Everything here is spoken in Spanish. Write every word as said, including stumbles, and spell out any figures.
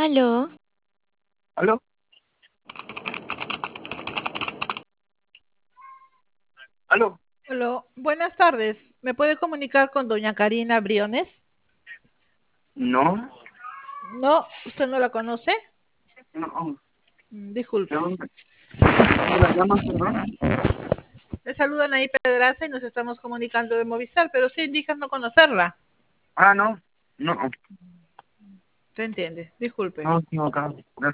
Aló, ¿Aló? ¿Aló? Hola, buenas tardes. ¿Me puede comunicar con doña Karina Briones? No, No, ¿usted no la conoce? no. Mm, ¿De Disculpe. dónde? ¿Dónde la llaman, perdón? Le saludan ahí Pedraza y nos estamos comunicando de Movistar, pero sí indican no conocerla. Ah, no. No, ¿Se entiende? Disculpe. no, equivocado.